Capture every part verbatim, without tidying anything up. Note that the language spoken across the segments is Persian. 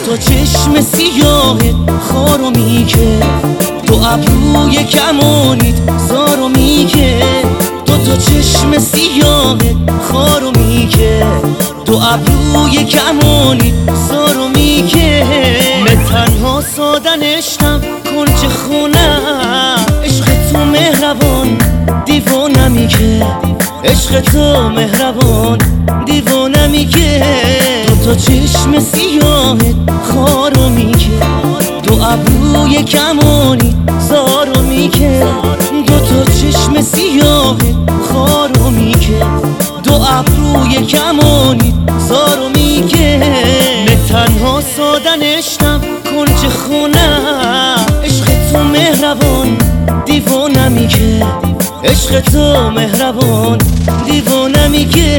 تا چشم سیاهت خارو میگه، تو ابروی کمانیت زارو میگه، تو تا چشم سیاهت خارو میگه، تو ابروی کمانیت زارو میگه. من تنها ساده نشتم کنج خونم، عشق تو مهربان دیوانه میگه، عشق تو مهربان دیوانه میگه. تو تا چشم سیاهت خارو میگه، تو ابروی کمانی زارو میگه، دو تا چشم سیاهت خارو میگه، دو ابروی کمانی زارو میگه. من تنها ساده نشتم کنج خونم، عشق تو مهربان دیوانه میگه، عشق تو مهربان دیوانه میگه.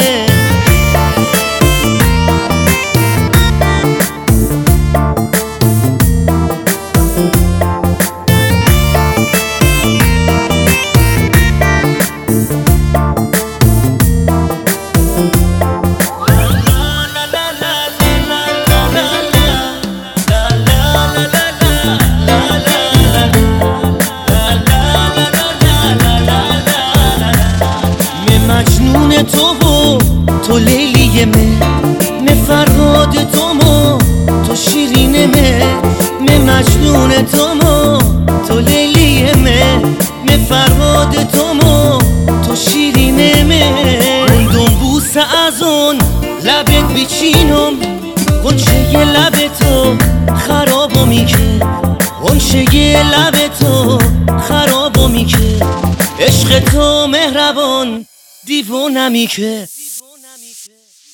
مجنون تو و تو لیلی من، من فرهاد تو ما تو شیرین من، من مجنون تو ما تو لیلی من، من فرهاد تو ما تو شیرین من. موندم بوسه از اون لبت بیچینم، غنچه ی لب تو خرابو میگه، غنچه ی لب تو خرابو میگه. عشق تو مهربان دیوانه میگه.